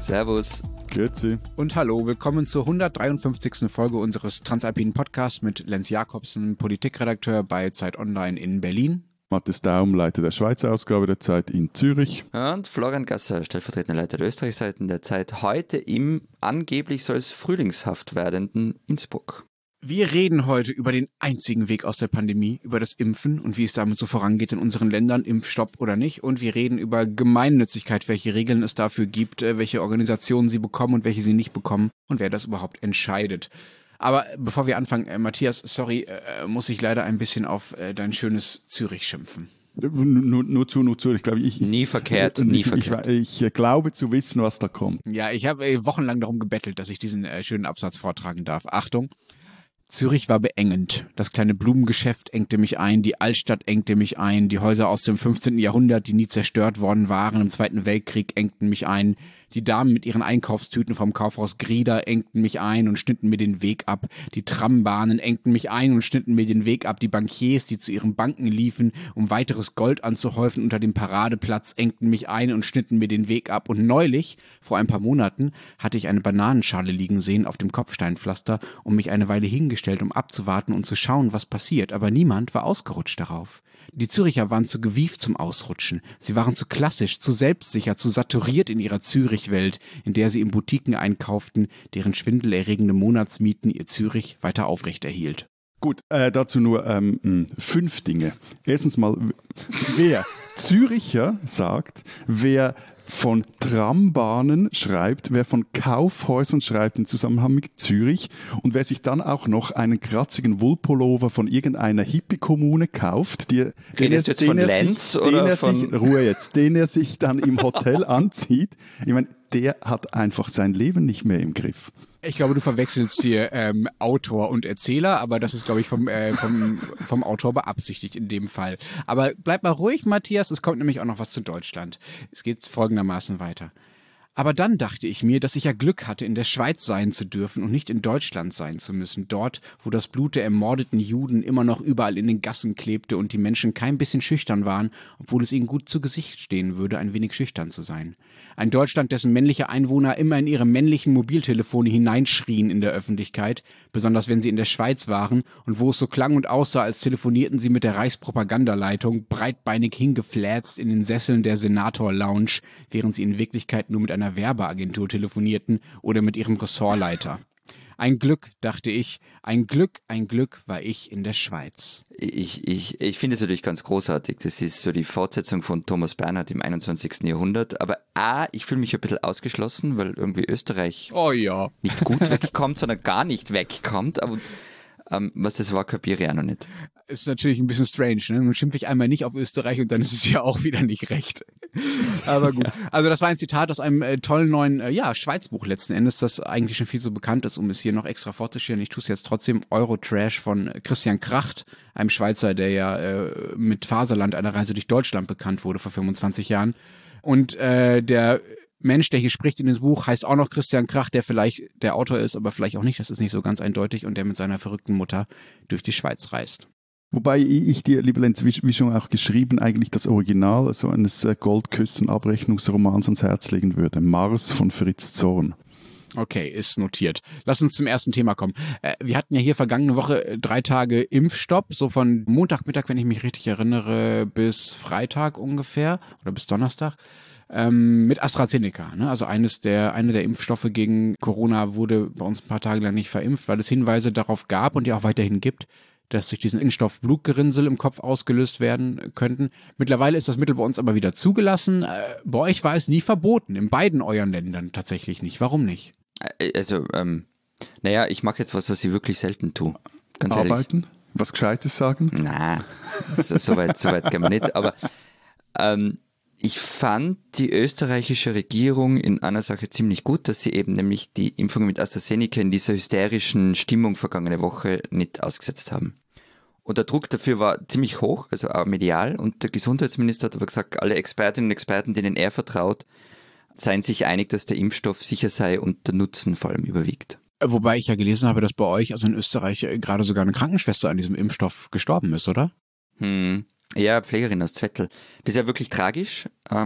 Servus. Grüezi. Und hallo, willkommen zur 153. Folge unseres Transalpinen Podcasts mit Lenz Jakobsen, Politikredakteur bei Zeit Online in Berlin. Matthias Daum, Leiter der Schweizer Ausgabe der Zeit in Zürich. Und Florian Gasser, stellvertretender Leiter der Österreichseiten der Zeit, heute im angeblich soll es frühlingshaft werdenden Innsbruck. Wir reden heute über den einzigen Weg aus der Pandemie, über das Impfen und wie es damit so vorangeht in unseren Ländern, Impfstopp oder nicht. Und wir reden über Gemeinnützigkeit, welche Regeln es dafür gibt, welche Organisationen sie bekommen und welche sie nicht bekommen und wer das überhaupt entscheidet. Aber bevor wir anfangen, Matthias, sorry, muss ich leider ein bisschen auf dein schönes Zürich schimpfen. Nur zu. Ich glaube, nie verkehrt, nie verkehrt. Ich glaube zu wissen, was da kommt. Ja, ich habe wochenlang darum gebettelt, dass ich diesen schönen Absatz vortragen darf. Achtung. Zürich war beengend. Das kleine Blumengeschäft engte mich ein, die Altstadt engte mich ein, die Häuser aus dem 15. Jahrhundert, die nie zerstört worden waren im Zweiten Weltkrieg, engten mich ein. Die Damen mit ihren Einkaufstüten vom Kaufhaus Grieder engten mich ein und schnitten mir den Weg ab. Die Trambahnen engten mich ein und schnitten mir den Weg ab. Die Bankiers, die zu ihren Banken liefen, um weiteres Gold anzuhäufen unter dem Paradeplatz, engten mich ein und schnitten mir den Weg ab. Und neulich, vor ein paar Monaten, hatte ich eine Bananenschale liegen sehen auf dem Kopfsteinpflaster und mich eine Weile hingestellt, um abzuwarten und zu schauen, was passiert. Aber niemand war ausgerutscht darauf. Die Züricher waren zu gewieft zum Ausrutschen. Sie waren zu klassisch, zu selbstsicher, zu saturiert in ihrer Zürich-Welt, in der sie in Boutiquen einkauften, deren schwindelerregende Monatsmieten ihr Zürich weiter aufrechterhielt. Gut, dazu nur 5 Dinge. Erstens mal, wer Züricher sagt, wer von Trambahnen schreibt, wer von Kaufhäusern schreibt im Zusammenhang mit Zürich und wer sich dann auch noch einen kratzigen Wollpullover von irgendeiner Hippie-Kommune kauft, den er sich dann im Hotel anzieht, ich meine, der hat einfach sein Leben nicht mehr im Griff. Ich glaube, du verwechselst hier Autor und Erzähler, aber das ist, glaube ich, vom Autor beabsichtigt in dem Fall. Aber bleib mal ruhig, Matthias, es kommt nämlich auch noch was zu Deutschland. Es geht folgendermaßen weiter. Aber dann dachte ich mir, dass ich ja Glück hatte, in der Schweiz sein zu dürfen und nicht in Deutschland sein zu müssen. Dort, wo das Blut der ermordeten Juden immer noch überall in den Gassen klebte und die Menschen kein bisschen schüchtern waren, obwohl es ihnen gut zu Gesicht stehen würde, ein wenig schüchtern zu sein. Ein Deutschland, dessen männliche Einwohner immer in ihre männlichen Mobiltelefone hineinschrien in der Öffentlichkeit, besonders wenn sie in der Schweiz waren und wo es so klang und aussah, als telefonierten sie mit der Reichspropagandaleitung, breitbeinig hingefläzt in den Sesseln der Senator-Lounge, während sie in Wirklichkeit nur mit einer Werbeagentur telefonierten oder mit ihrem Ressortleiter. Ein Glück, dachte ich, ein Glück war ich in der Schweiz. Ich finde es natürlich ganz großartig. Das ist so die Fortsetzung von Thomas Bernhard im 21. Jahrhundert. Aber ich fühle mich ein bisschen ausgeschlossen, weil irgendwie Österreich nicht gut wegkommt, sondern gar nicht wegkommt. Aber was das war, kapiere ich auch noch nicht. Ist natürlich ein bisschen strange, ne? Nun schimpfe ich einmal nicht auf Österreich und dann ist es ja auch wieder nicht recht. Aber gut. Also das war ein Zitat aus einem tollen neuen Schweizbuch letzten Endes, das eigentlich schon viel so bekannt ist, um es hier noch extra vorzustellen. Ich tue es jetzt trotzdem. Eurotrash von Christian Kracht, einem Schweizer, der ja mit Faserland, einer Reise durch Deutschland, bekannt wurde vor 25 Jahren. Und der Mensch, der hier spricht in dem Buch, heißt auch noch Christian Kracht, der vielleicht der Autor ist, aber vielleicht auch nicht, das ist nicht so ganz eindeutig, und der mit seiner verrückten Mutter durch die Schweiz reist. Wobei ich dir, lieber Lenz, wie schon auch geschrieben, eigentlich das Original so eines Goldküssen-Abrechnungsromans ans Herz legen würde. Mars von Fritz Zorn. Okay, ist notiert. Lass uns zum ersten Thema kommen. Wir hatten ja hier vergangene Woche 3 Tage Impfstopp, so von Montagmittag, wenn ich mich richtig erinnere, bis Freitag ungefähr oder bis Donnerstag. Mit AstraZeneca, ne? Also eine der Impfstoffe gegen Corona wurde bei uns ein paar Tage lang nicht verimpft, weil es Hinweise darauf gab und ja auch weiterhin gibt, dass durch diesen Impfstoff Blutgerinnsel im Kopf ausgelöst werden könnten. Mittlerweile ist das Mittel bei uns aber wieder zugelassen. Bei euch war es nie verboten, in beiden euren Ländern tatsächlich nicht. Warum nicht? Also, ich mache jetzt was ich wirklich selten tue. Ganz Arbeiten? Ehrlich. Was Gescheites sagen? Nein, so weit gehen wir nicht. Aber ich fand die österreichische Regierung in einer Sache ziemlich gut, dass sie eben nämlich die Impfung mit AstraZeneca in dieser hysterischen Stimmung vergangene Woche nicht ausgesetzt haben. Und der Druck dafür war ziemlich hoch, also auch medial. Und der Gesundheitsminister hat aber gesagt, alle Expertinnen und Experten, denen er vertraut, seien sich einig, dass der Impfstoff sicher sei und der Nutzen vor allem überwiegt. Wobei ich ja gelesen habe, dass bei euch, also in Österreich, gerade sogar eine Krankenschwester an diesem Impfstoff gestorben ist, oder? Ja, Pflegerin aus Zwettl. Das ist ja wirklich tragisch.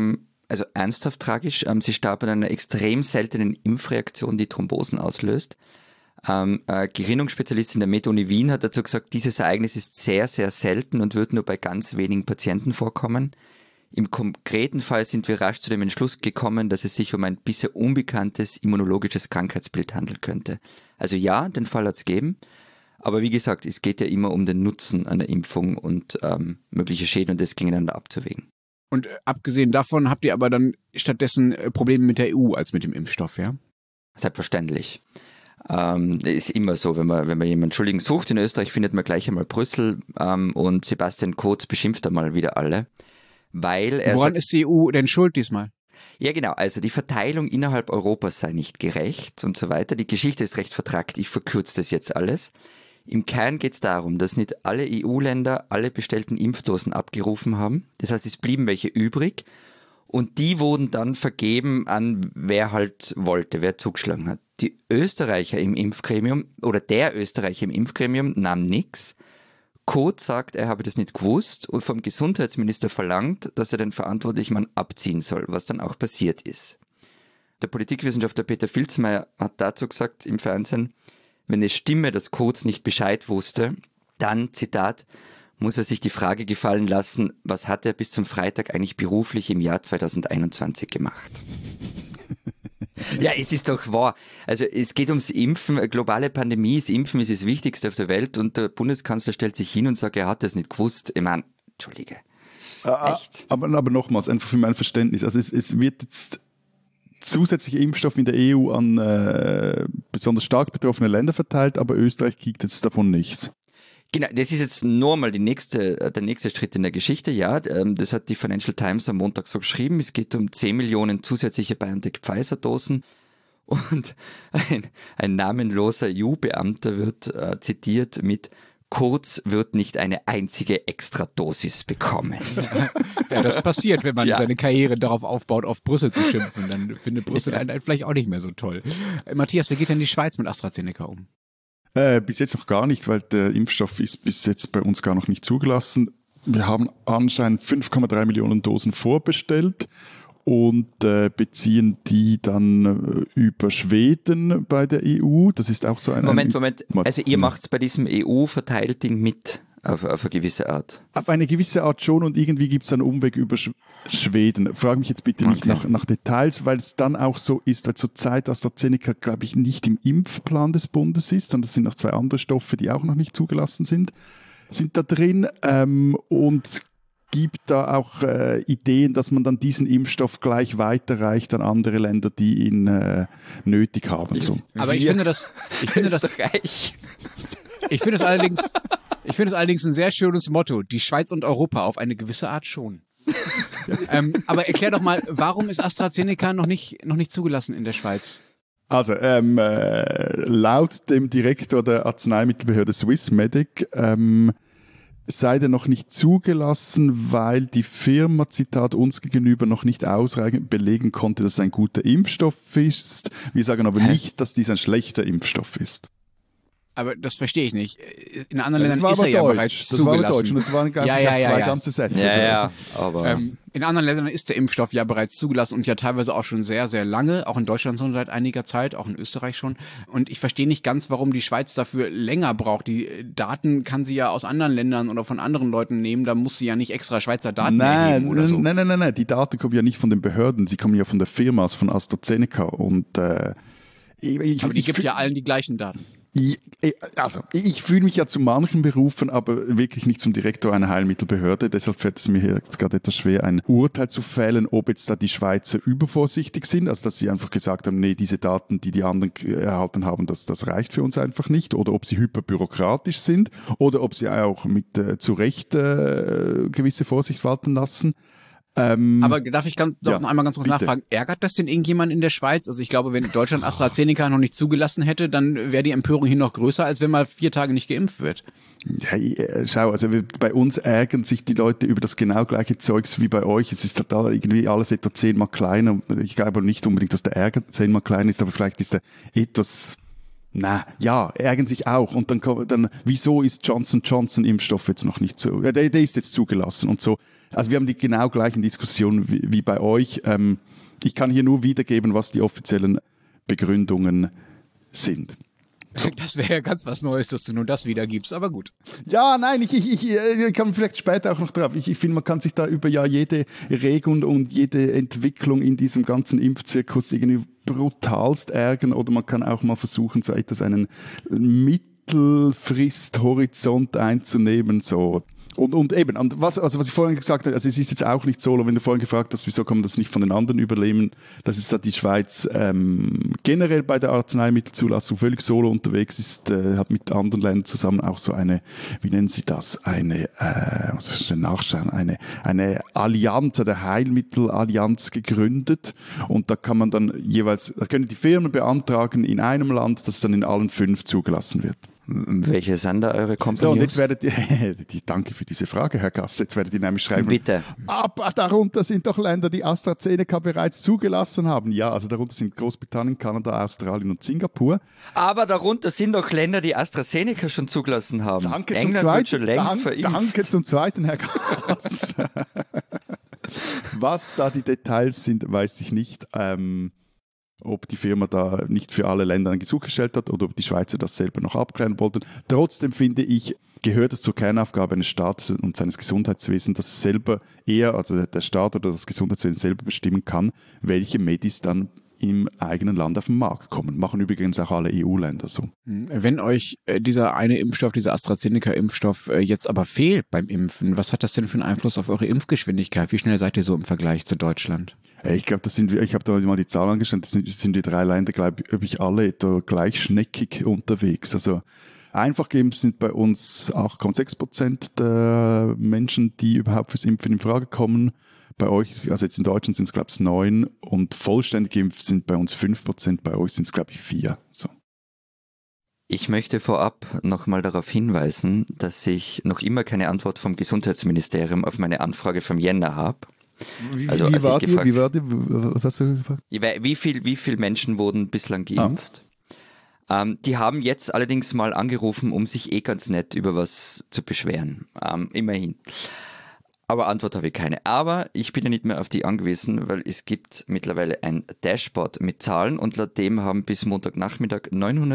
also ernsthaft tragisch. Sie starb an einer extrem seltenen Impfreaktion, die Thrombosen auslöst. Gerinnungsspezialistin der Med-Uni Wien hat dazu gesagt, dieses Ereignis ist sehr, sehr selten und wird nur bei ganz wenigen Patienten vorkommen. Im konkreten Fall sind wir rasch zu dem Entschluss gekommen, dass es sich um ein bisher unbekanntes immunologisches Krankheitsbild handeln könnte. Also ja, den Fall hat es gegeben, aber wie gesagt, es geht ja immer um den Nutzen einer Impfung und mögliche Schäden und das gegeneinander abzuwägen. Und abgesehen davon habt ihr aber dann stattdessen Probleme mit der EU als mit dem Impfstoff, ja? Selbstverständlich. Ist immer so, wenn man jemanden Schuldigen sucht in Österreich, findet man gleich einmal Brüssel und Sebastian Kurz beschimpft einmal wieder alle. Weil er Woran ist die EU denn schuld diesmal? Ja genau, also die Verteilung innerhalb Europas sei nicht gerecht und so weiter. Die Geschichte ist recht vertrackt, ich verkürze das jetzt alles. Im Kern geht es darum, dass nicht alle EU-Länder alle bestellten Impfdosen abgerufen haben. Das heißt, es blieben welche übrig und die wurden dann vergeben an wer halt wollte, wer zugeschlagen hat. Die Österreicher im Impfgremium oder der Österreicher im Impfgremium nahm nichts. Kurz sagt, er habe das nicht gewusst und vom Gesundheitsminister verlangt, dass er den verantwortlichen Mann abziehen soll, was dann auch passiert ist. Der Politikwissenschaftler Peter Filzmeier hat dazu gesagt im Fernsehen, wenn es stimme, dass Kurz nicht Bescheid wusste, dann, Zitat, muss er sich die Frage gefallen lassen, was hat er bis zum Freitag eigentlich beruflich im Jahr 2021 gemacht? Ja, es ist doch wahr. Also es geht ums Impfen, eine globale Pandemie, das Impfen ist das Wichtigste auf der Welt und der Bundeskanzler stellt sich hin und sagt, er hat das nicht gewusst. Ich meine, Entschuldige. Echt? Aber nochmals, einfach für mein Verständnis. Also es wird jetzt zusätzliche Impfstoff in der EU an besonders stark betroffene Länder verteilt, aber Österreich kriegt jetzt davon nichts. Genau, das ist jetzt nur mal der nächste Schritt in der Geschichte, ja. Das hat die Financial Times am Montag so geschrieben. Es geht um 10 Millionen zusätzliche BioNTech-Pfizer-Dosen und ein namenloser EU-Beamter wird zitiert mit Kurz wird nicht eine einzige Extradosis bekommen. Ja, das passiert, wenn man seine Karriere darauf aufbaut, auf Brüssel zu schimpfen. Dann findet Brüssel einen vielleicht auch nicht mehr so toll. Matthias, wie geht denn die Schweiz mit AstraZeneca um? Bis jetzt noch gar nicht, weil der Impfstoff ist bis jetzt bei uns gar noch nicht zugelassen. Wir haben anscheinend 5,3 Millionen Dosen vorbestellt und beziehen die dann über Schweden bei der EU. Das ist auch so ein... Moment. Also ihr macht es bei diesem EU-Verteilding mit auf eine gewisse Art? Auf eine gewisse Art schon und irgendwie gibt es einen Umweg über Schweden. Frag mich jetzt bitte nicht nach Details, weil es dann auch so ist, weil zurzeit AstraZeneca, glaube ich, nicht im Impfplan des Bundes ist, sondern es sind noch 2 andere Stoffe, die auch noch nicht zugelassen sind da drin und gibt da auch Ideen, dass man dann diesen Impfstoff gleich weiterreicht an andere Länder, die ihn nötig haben. So. Aber ich finde das allerdings ein sehr schönes Motto. Die Schweiz und Europa auf eine gewisse Art schon. Aber erklär doch mal, warum ist AstraZeneca noch nicht zugelassen in der Schweiz? Also, laut dem Direktor der Arzneimittelbehörde Swissmedic sei der noch nicht zugelassen, weil die Firma, Zitat, uns gegenüber noch nicht ausreichend belegen konnte, dass es ein guter Impfstoff ist. Wir sagen aber nicht, dass dies ein schlechter Impfstoff ist. Aber das verstehe ich nicht. In anderen Ländern ist er ja bereits zugelassen. Das war Deutsch und das waren zwei ganze Sätze. Ja, aber in anderen Ländern ist der Impfstoff ja bereits zugelassen und ja teilweise auch schon sehr, sehr lange. Auch in Deutschland schon seit einiger Zeit, auch in Österreich schon. Und ich verstehe nicht ganz, warum die Schweiz dafür länger braucht. Die Daten kann sie ja aus anderen Ländern oder von anderen Leuten nehmen. Da muss sie ja nicht extra Schweizer Daten erheben oder so. Nein. Die Daten kommen ja nicht von den Behörden. Sie kommen ja von der Firma, also von AstraZeneca. Und, aber die gibt ja allen die gleichen Daten. Ich fühle mich ja zu manchen Berufen, aber wirklich nicht zum Direktor einer Heilmittelbehörde. Deshalb fällt es mir jetzt gerade etwas schwer, ein Urteil zu fällen, ob jetzt da die Schweizer übervorsichtig sind, also dass sie einfach gesagt haben, nee, diese Daten, die anderen erhalten haben, das reicht für uns einfach nicht, oder ob sie hyperbürokratisch sind, oder ob sie auch mit zu Recht gewisse Vorsicht walten lassen. Aber darf ich noch einmal ganz kurz nachfragen, ärgert das denn irgendjemand in der Schweiz? Also ich glaube, wenn Deutschland AstraZeneca noch nicht zugelassen hätte, dann wäre die Empörung hier noch größer, als wenn mal 4 Tage nicht geimpft wird. Ja, schau, also bei uns ärgern sich die Leute über das genau gleiche Zeugs wie bei euch. Es ist total irgendwie alles etwa 10-mal kleiner. Ich glaube nicht unbedingt, dass der Ärger 10-mal kleiner ist, aber vielleicht ist er etwas ärgern sich auch. Und dann wieso ist Johnson Johnson Impfstoff jetzt noch nicht so? Der ist jetzt zugelassen und so. Also wir haben die genau gleichen Diskussionen wie bei euch. Ich kann hier nur wiedergeben, was die offiziellen Begründungen sind. So. Das wäre ja ganz was Neues, dass du nur das wiedergibst, aber gut. Ja, nein, ich kann vielleicht später auch noch drauf. Ich finde, man kann sich da über jede Regung und jede Entwicklung in diesem ganzen Impfzirkus irgendwie brutalst ärgern, oder man kann auch mal versuchen, so etwas einen Mittelfristhorizont einzunehmen, so. Und eben, was ich vorhin gesagt habe, also es ist jetzt auch nicht so, wenn du vorhin gefragt hast, wieso kann man das nicht von den anderen übernehmen, das ist halt die Schweiz generell bei der Arzneimittelzulassung völlig solo unterwegs ist, hat mit anderen Ländern zusammen auch so eine, wie nennen sie das, eine Allianz, eine Heilmittelallianz gegründet, und da kann man dann jeweils, da können die Firmen beantragen in einem Land, dass es dann in allen 5 zugelassen wird. Welche sind da eure Companions? So, und jetzt werdet ihr, danke für diese Frage, Herr Gass, jetzt werdet ihr nämlich schreiben, bitte. Aber darunter sind doch Länder, die AstraZeneca bereits zugelassen haben. Ja, also darunter sind Großbritannien, Kanada, Australien und Singapur. Aber darunter sind doch Länder, die AstraZeneca schon zugelassen haben. Danke England zum Zweiten, wird schon längst verimpft. Danke zum Zweiten, Herr Gass. Was da die Details sind, weiß ich nicht. Ob die Firma da nicht für alle Länder ein Gesuch gestellt hat oder ob die Schweizer das selber noch abklären wollten. Trotzdem finde ich, gehört es zur Kernaufgabe eines Staates und seines Gesundheitswesens, dass es selber also der Staat oder das Gesundheitswesen selber bestimmen kann, welche Medis dann im eigenen Land auf den Markt kommen. Machen übrigens auch alle EU-Länder so. Wenn euch dieser eine Impfstoff, dieser AstraZeneca-Impfstoff jetzt aber fehlt beim Impfen, was hat das denn für einen Einfluss auf eure Impfgeschwindigkeit? Wie schnell seid ihr so im Vergleich zu Deutschland? Ich glaube, ich habe da mal die Zahl angeschaut, das sind die 3 Länder, glaube ich, alle da gleich schneckig unterwegs. Also einfach geimpft sind bei uns 8,6% der Menschen, die überhaupt fürs Impfen in Frage kommen. Bei euch, also jetzt in Deutschland sind es, glaube ich, 9, und vollständig geimpft sind bei uns 5%, bei euch sind es, glaube ich, 4. So. Ich möchte vorab nochmal darauf hinweisen, dass ich noch immer keine Antwort vom Gesundheitsministerium auf meine Anfrage vom Jänner habe. Wie war die? Was hast du gefragt? Wie viel Menschen wurden bislang geimpft? Die haben jetzt allerdings mal angerufen, um sich ganz nett über was zu beschweren. Immerhin. Aber Antwort habe ich keine. Aber ich bin ja nicht mehr auf die angewiesen, weil es gibt mittlerweile ein Dashboard mit Zahlen, und laut dem haben bis Montagnachmittag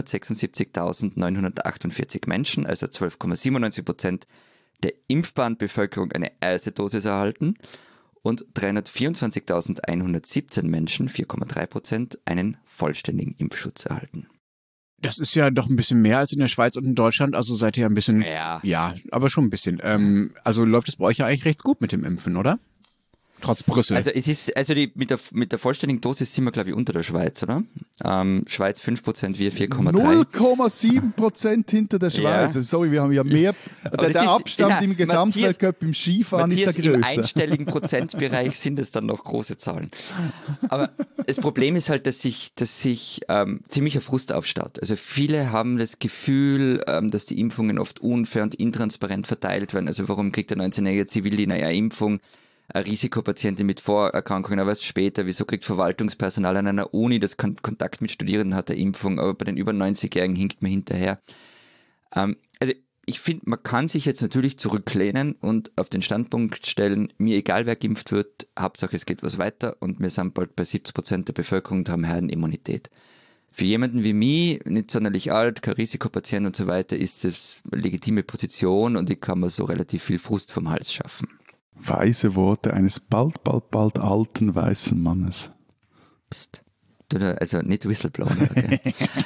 976.948 Menschen, also 12,97% der impfbaren Bevölkerung, eine erste Dosis erhalten. Und 324.117 Menschen, 4,3%, einen vollständigen Impfschutz erhalten. Das ist ja doch ein bisschen mehr als in der Schweiz und in Deutschland, also seid ihr ein bisschen, ja, aber schon ein bisschen. Also läuft es bei euch ja eigentlich recht gut mit dem Impfen, oder? Trotz Brüssel. Also es ist, mit der vollständigen Dosis sind wir, glaube ich, unter der Schweiz, oder? Schweiz 5%, wir 4,3%. 0,7% hinter der Schweiz. Ja. Also sorry, wir haben ja mehr. Der Abstand im Gesamtweltcup im Skifahren ist ja größer. Im einstelligen Prozentbereich sind es dann noch große Zahlen. Aber das Problem ist halt, dass sich ziemlicher Frust aufstaut. Also viele haben das Gefühl, dass die Impfungen oft unfair und intransparent verteilt werden. Also warum kriegt der 19-jährige Zivildiener eine Impfung? Risikopatienten mit Vorerkrankungen, aber erst später. Wieso kriegt Verwaltungspersonal an einer Uni, das Kontakt mit Studierenden hat, eine Impfung, aber bei den über 90-Jährigen hinkt man hinterher. Also ich finde, man kann sich jetzt natürlich zurücklehnen und auf den Standpunkt stellen, mir egal wer geimpft wird, Hauptsache es geht was weiter, und wir sind bald bei 70% der Bevölkerung und haben Herdenimmunität. Für jemanden wie mich, nicht sonderlich alt, kein Risikopatient und so weiter, ist das eine legitime Position, und ich kann mir so relativ viel Frust vom Hals schaffen. Weise Worte eines bald alten weißen Mannes. Psst. Also nicht Whistleblower. Okay.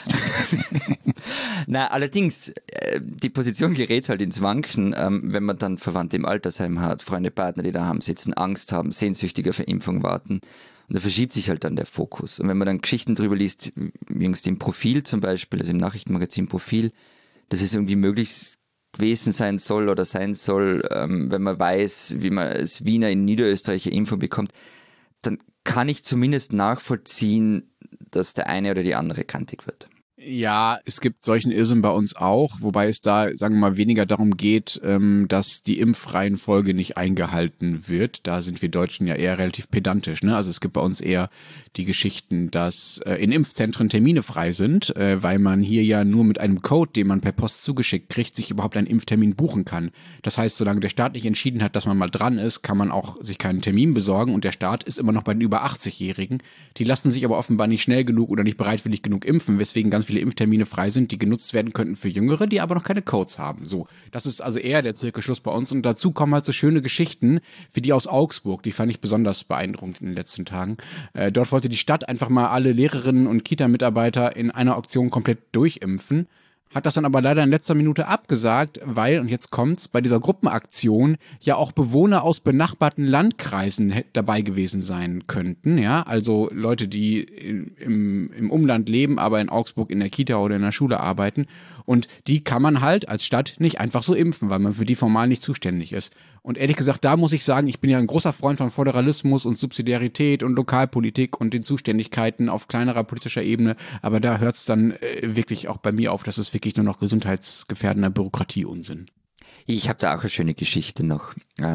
Na, allerdings, die Position gerät halt ins Wanken, wenn man dann Verwandte im Altersheim hat, Freunde, Partner, die daheim sitzen, Angst haben, sehnsüchtig auf eine Impfung warten. Und da verschiebt sich halt dann der Fokus. Und wenn man dann Geschichten drüber liest, jüngst im Profil zum Beispiel, also im Nachrichtenmagazin Profil, dass es irgendwie möglichst gewesen sein soll, wenn man weiß, wie man als Wiener in Niederösterreich eine Impfung bekommt, dann kann ich zumindest nachvollziehen, dass der eine oder die andere kantig wird. Ja, es gibt solchen Irrsinn bei uns auch, wobei es da, sagen wir mal, weniger darum geht, dass die Impfreihenfolge nicht eingehalten wird. Da sind wir Deutschen ja eher relativ pedantisch, ne? Also es gibt bei uns eher die Geschichten, dass in Impfzentren Termine frei sind, weil man hier ja nur mit einem Code, den man per Post zugeschickt kriegt, sich überhaupt einen Impftermin buchen kann. Das heißt, solange der Staat nicht entschieden hat, dass man mal dran ist, kann man auch sich keinen Termin besorgen und der Staat ist immer noch bei den über 80-Jährigen. Die lassen sich aber offenbar nicht schnell genug oder nicht bereitwillig genug impfen, weswegen ganz viele Impftermine frei sind, die genutzt werden könnten für Jüngere, die aber noch keine Codes haben. So, das ist also eher der Zirkelschluss bei uns und dazu kommen halt so schöne Geschichten wie die aus Augsburg, die fand ich besonders beeindruckend in den letzten Tagen. Dort wollte die Stadt einfach mal alle Lehrerinnen und Kita-Mitarbeiter in einer Auktion komplett durchimpfen. Hat das dann aber leider in letzter Minute abgesagt, weil, und jetzt kommt's, bei dieser Gruppenaktion ja auch Bewohner aus benachbarten Landkreisen dabei gewesen sein könnten, ja, also Leute, die im Umland leben, aber in Augsburg in der Kita oder in der Schule arbeiten und die kann man halt als Stadt nicht einfach so impfen, weil man für die formal nicht zuständig ist. Und ehrlich gesagt, da muss ich sagen, ich bin ja ein großer Freund von Föderalismus und Subsidiarität und Lokalpolitik und den Zuständigkeiten auf kleinerer politischer Ebene. Aber da hört es dann wirklich auch bei mir auf, dass es wirklich nur noch gesundheitsgefährdender Bürokratie-Unsinn. Ich habe da auch eine schöne Geschichte noch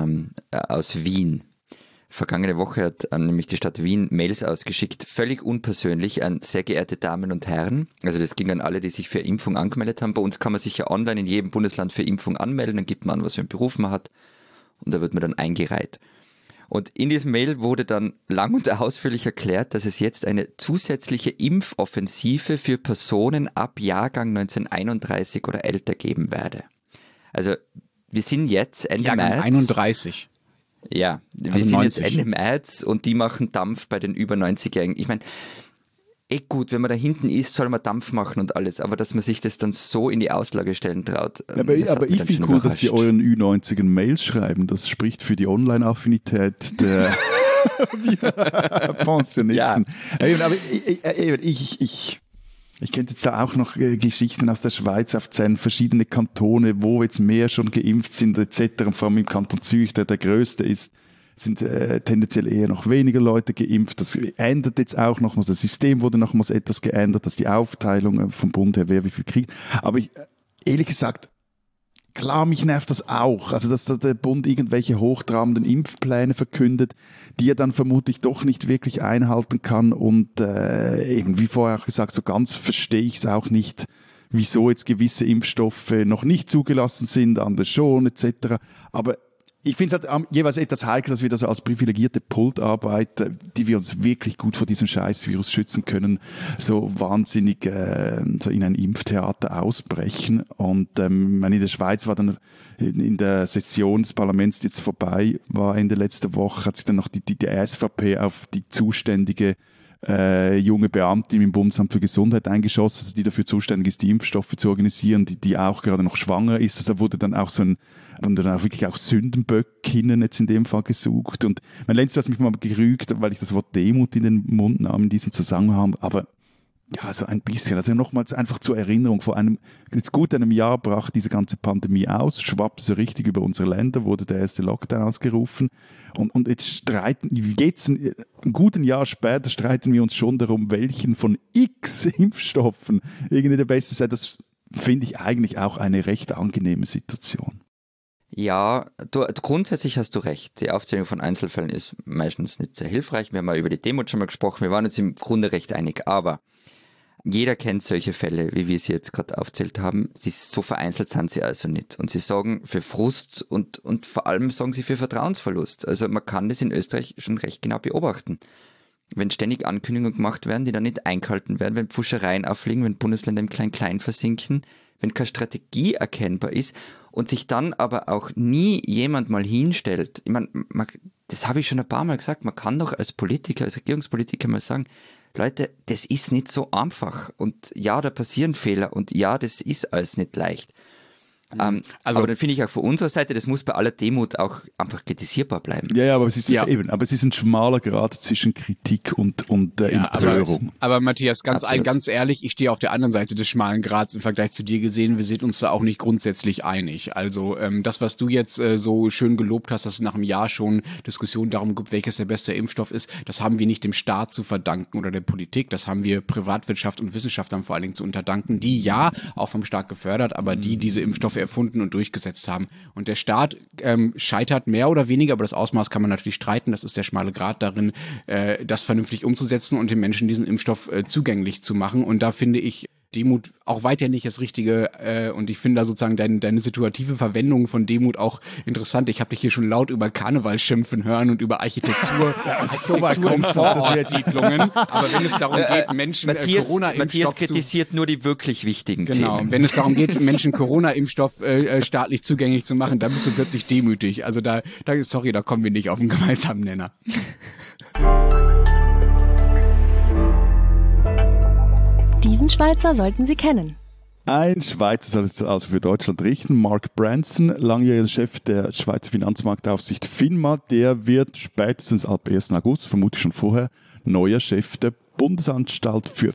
aus Wien. Vergangene Woche hat nämlich die Stadt Wien Mails ausgeschickt, völlig unpersönlich an sehr geehrte Damen und Herren. Also das ging an alle, die sich für Impfung angemeldet haben. Bei uns kann man sich ja online in jedem Bundesland für Impfung anmelden, dann gibt man an, was für einen Beruf man hat und da wird man dann eingereiht. Und in diesem Mail wurde dann lang und ausführlich erklärt, dass es jetzt eine zusätzliche Impfoffensive für Personen ab Jahrgang 1931 oder älter geben werde. Also wir sind jetzt Ende Jahrgang März. 31. Ja, wir Also sind 90. jetzt Ende März und die machen Dampf bei den über 90-Jährigen. Ich meine, gut, wenn man da hinten ist, soll man Dampf machen und alles, aber dass man sich das dann so in die Auslage stellen traut. Aber ich finde cool, dass Sie euren Ü90ern Mails schreiben. Das spricht für die Online-Affinität der Pensionisten. Ja. Aber ich könnte jetzt da auch noch Geschichten aus der Schweiz aufzählen, verschiedene Kantone, wo jetzt mehr schon geimpft sind etc. Vor allem im Kanton Zürich, der größte ist, sind tendenziell eher noch weniger Leute geimpft. Das ändert jetzt auch nochmals, das System wurde nochmals etwas geändert, dass die Aufteilung vom Bund her, wer wie viel kriegt. Aber ehrlich gesagt, klar, mich nervt das auch. Also, dass der Bund irgendwelche hochtrabenden Impfpläne verkündet, die er dann vermutlich doch nicht wirklich einhalten kann. Und eben, wie vorher auch gesagt, so ganz verstehe ich es auch nicht, wieso jetzt gewisse Impfstoffe noch nicht zugelassen sind, andere schon, etc. Aber ich finde es halt jeweils etwas heikel, dass wir das als privilegierte Pultarbeiter, die wir uns wirklich gut vor diesem Scheißvirus schützen können, so wahnsinnig so in ein Impftheater ausbrechen. Und in der Schweiz war dann in der Session des Parlaments, die jetzt vorbei war Ende letzter Woche, hat sich dann noch die SVP auf die zuständige junge Beamtin im Bundesamt für Gesundheit eingeschossen, also die dafür zuständig ist, die Impfstoffe zu organisieren, die auch gerade noch schwanger ist. Also da wurde dann auch dann auch wirklich auch Sündenböckinnen jetzt in dem Fall gesucht. Und mein Lenz, du hast mich mal gerügt, weil ich das Wort Demut in den Mund nahm in diesem Zusammenhang, aber ja, so ein bisschen. Also nochmals einfach zur Erinnerung, vor jetzt gut einem Jahr brach diese ganze Pandemie aus, schwappte so richtig über unsere Länder, wurde der erste Lockdown ausgerufen. Und jetzt ein guten Jahr später streiten wir uns schon darum, welchen von x Impfstoffen irgendwie der beste sei. Das finde ich eigentlich auch eine recht angenehme Situation. Ja, grundsätzlich hast du recht. Die Aufzählung von Einzelfällen ist meistens nicht sehr hilfreich. Wir haben ja über die Demut schon mal gesprochen. Wir waren uns im Grunde recht einig. Aber jeder kennt solche Fälle, wie wir sie jetzt gerade aufzählt haben. So vereinzelt sind sie also nicht. Und sie sorgen für Frust und vor allem sorgen sie für Vertrauensverlust. Also man kann das in Österreich schon recht genau beobachten. Wenn ständig Ankündigungen gemacht werden, die dann nicht eingehalten werden, wenn Pfuschereien auffliegen, wenn Bundesländer im Klein-Klein versinken, wenn keine Strategie erkennbar ist und sich dann aber auch nie jemand mal hinstellt. Ich meine, das habe ich schon ein paar Mal gesagt, man kann doch als Politiker, als Regierungspolitiker mal sagen, Leute, das ist nicht so einfach und ja, da passieren Fehler und ja, das ist alles nicht leicht. Aber dann finde ich auch von unserer Seite, das muss bei aller Demut auch einfach kritisierbar bleiben. Ja, aber es ist aber es ist ein schmaler Grad zwischen Kritik und Empörung. Aber Matthias, ganz ehrlich, ich stehe auf der anderen Seite des schmalen Grads im Vergleich zu dir gesehen. Wir sind uns da auch nicht grundsätzlich einig. Also das, was du jetzt so schön gelobt hast, dass es nach einem Jahr schon Diskussionen darum gibt, welches der beste Impfstoff ist, das haben wir nicht dem Staat zu verdanken oder der Politik. Das haben wir Privatwirtschaft und Wissenschaftlern vor allen Dingen zu unterdanken, die ja auch vom Staat gefördert, aber die diese Impfstoffe erfunden und durchgesetzt haben. Und der Staat scheitert mehr oder weniger, aber das Ausmaß kann man natürlich streiten, das ist der schmale Grat darin, das vernünftig umzusetzen und den Menschen diesen Impfstoff zugänglich zu machen. Und da finde ich Demut auch weiter nicht das Richtige und ich finde da sozusagen deine situative Verwendung von Demut auch interessant. Ich habe dich hier schon laut über Karneval schimpfen hören und über Architektur, in Vorortsiedlungen, aber wenn es darum geht, Menschen Corona-Impfstoff Matthias kritisiert nur die wirklich wichtigen Themen. Wenn es darum geht, Menschen Corona-Impfstoff staatlich zugänglich zu machen, dann bist du plötzlich demütig. Also da kommen wir nicht auf einen gemeinsamen Nenner. Diesen Schweizer sollten Sie kennen. Ein Schweizer soll es also für Deutschland richten. Mark Branson, langjähriger Chef der Schweizer Finanzmarktaufsicht FINMA, der wird spätestens ab 1. August, vermutlich schon vorher, neuer Chef der Bundesanstalt für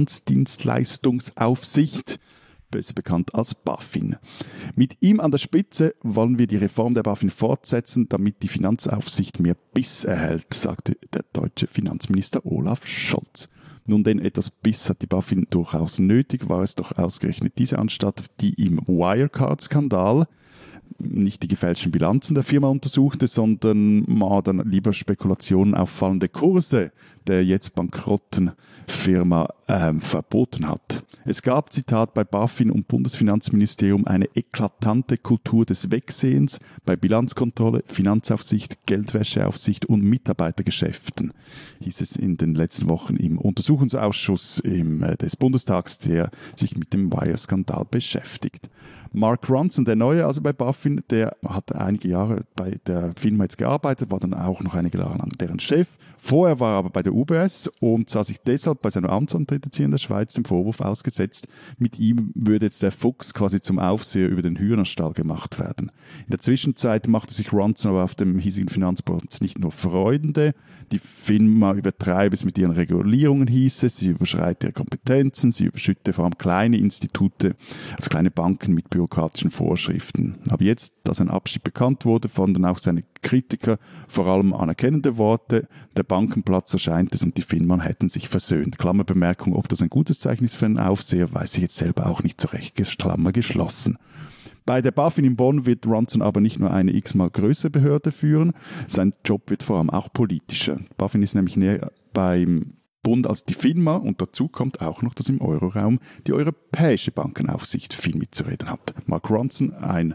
Finanzdienstleistungsaufsicht, besser bekannt als BaFin. Mit ihm an der Spitze wollen wir die Reform der BaFin fortsetzen, damit die Finanzaufsicht mehr Biss erhält, sagte der deutsche Finanzminister Olaf Scholz. Nun denn, etwas Biss hat die BaFin durchaus nötig, war es doch ausgerechnet diese Anstalt, die im Wirecard-Skandal nicht die gefälschten Bilanzen der Firma untersuchte, sondern dann lieber Spekulationen auf fallende Kurse der jetzt bankrotten Firma verboten hat. Es gab, Zitat, bei BaFin und Bundesfinanzministerium eine eklatante Kultur des Wegsehens bei Bilanzkontrolle, Finanzaufsicht, Geldwäscheaufsicht und Mitarbeitergeschäften, hieß es in den letzten Wochen im Untersuchungsausschuss des Bundestags, der sich mit dem Wire-Skandal beschäftigt. Mark Ronson, der Neue, also bei BaFin, der hat einige Jahre bei der Firma jetzt gearbeitet, war dann auch noch einige Jahre lang deren Chef. Vorher war er aber bei der UBS und sah sich deshalb bei seinem Amtsantritt jetzt hier in der Schweiz dem Vorwurf ausgesetzt, mit ihm würde jetzt der Fuchs quasi zum Aufseher über den Hühnerstall gemacht werden. In der Zwischenzeit machte sich Ronson aber auf dem hiesigen Finanzplatz nicht nur Freunde, die Firma übertreibe es mit ihren Regulierungen, hieß es, sie überschreite ihre Kompetenzen, sie überschütte vor allem kleine Institute, also kleine Banken mit bürokratischen Vorschriften. Aber jetzt, da sein Abschied bekannt wurde, fanden auch seine Kritiker vor allem anerkennende Worte. Der Bankenplatz erscheint es und die Firmen hätten sich versöhnt. Klammerbemerkung, ob das ein gutes Zeichen ist für einen Aufseher, weiß ich jetzt selber auch nicht so recht. Klammer geschlossen. Bei der BaFin in Bonn wird Ronson aber nicht nur eine x-mal größere Behörde führen, sein Job wird vor allem auch politischer. BaFin ist nämlich näher beim Bund als die FINMA und dazu kommt auch noch, dass im Euroraum die Europäische Bankenaufsicht viel mitzureden hat. Mark Ronson, ein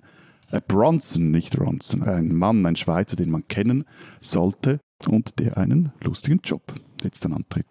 Mann, ein Schweizer, den man kennen sollte und der einen lustigen Job jetzt dann antritt.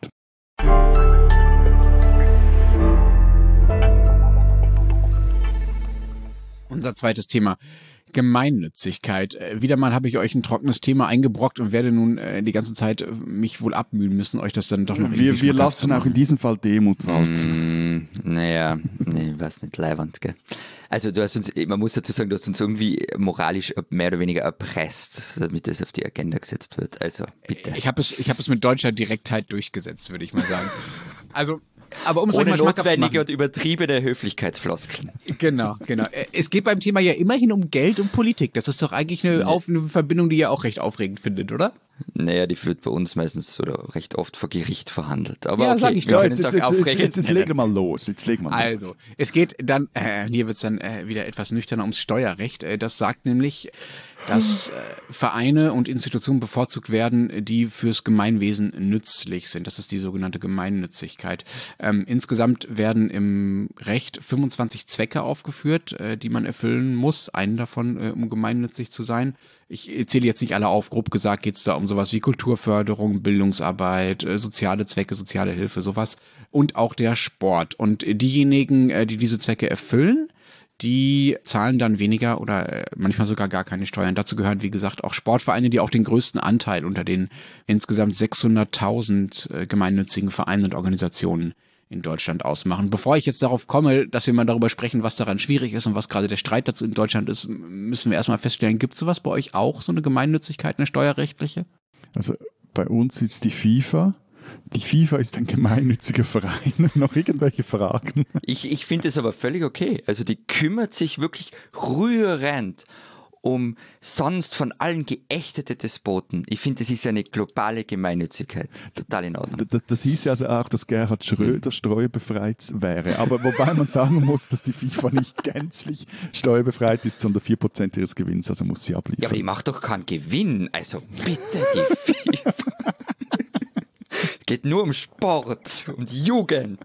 Unser zweites Thema, Gemeinnützigkeit. Wieder mal habe ich euch ein trockenes Thema eingebrockt und werde nun die ganze Zeit mich wohl abmühen müssen, euch das dann doch noch irgendwie Wir lassen auch in diesem Fall Demut walten. Was nicht leiwand, gell? Also du hast uns, man muss dazu sagen, du hast uns irgendwie moralisch mehr oder weniger erpresst, damit das auf die Agenda gesetzt wird. Also bitte. Ich habe es mit deutscher Direktheit durchgesetzt, würde ich mal sagen. Also aber um es ohne euch mal schmackhaft zu notwendige machen. und übertriebene Höflichkeitsfloskeln. Genau. Es geht beim Thema ja immerhin um Geld und Politik. Das ist doch eigentlich eine Verbindung, die ihr auch recht aufregend findet, oder? Naja, die wird bei uns meistens oder recht oft vor Gericht verhandelt. Aber ja, okay, sag ich wir doch. können es auch aufregend Jetzt legen wir mal los. Also, es geht dann, hier wird es dann wieder etwas nüchterner ums Steuerrecht. Das sagt nämlich, dass Vereine und Institutionen bevorzugt werden, die fürs Gemeinwesen nützlich sind. Das ist die sogenannte Gemeinnützigkeit. Insgesamt werden im Recht 25 Zwecke aufgeführt, die man erfüllen muss. Einen davon, um gemeinnützig zu sein. Ich zähle jetzt nicht alle auf, grob gesagt geht es da um sowas wie Kulturförderung, Bildungsarbeit, soziale Zwecke, soziale Hilfe, sowas und auch der Sport. Und diejenigen, die diese Zwecke erfüllen, die zahlen dann weniger oder manchmal sogar gar keine Steuern. Dazu gehören, wie gesagt, auch Sportvereine, die auch den größten Anteil unter den insgesamt 600.000 gemeinnützigen Vereinen und Organisationen in Deutschland ausmachen. Bevor ich jetzt darauf komme, dass wir mal darüber sprechen, was daran schwierig ist und was gerade der Streit dazu in Deutschland ist, müssen wir erstmal feststellen, gibt es sowas bei euch auch, so eine Gemeinnützigkeit, eine steuerrechtliche? Also bei uns ist die FIFA. Die FIFA ist ein gemeinnütziger Verein. Noch irgendwelche Fragen? Ich finde es aber völlig okay. Also die kümmert sich wirklich rührend um sonst von allen geächtete Despoten. Ich finde, das ist eine globale Gemeinnützigkeit. Total in Ordnung. Das hieß ja also auch, dass Gerhard Schröder steuerbefreit wäre. Aber wobei man sagen muss, dass die FIFA nicht gänzlich steuerbefreit ist, sondern 4% ihres Gewinns, also muss sie abliefern. Ja, aber die macht doch keinen Gewinn. Also bitte die FIFA. Geht nur um Sport, um die Jugend.